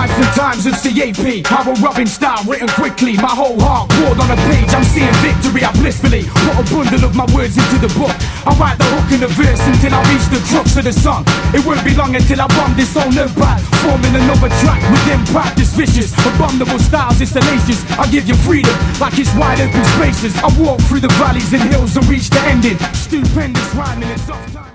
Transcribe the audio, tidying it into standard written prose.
life in times of CAP. How a rubbing style written quickly, my whole heart poured on a page. I'm seeing victory, I blissfully put a bundle of my words into the book. I write the hook in the verse until I reach the crux of the song. It won't be long until I bomb this whole new bad, forming another track with impact. It's vicious, abominable styles, it's salacious. I give you freedom like it's wide open spaces. I walk through the valleys and hills and reach the ending. Stupendous rhyming, it's off time.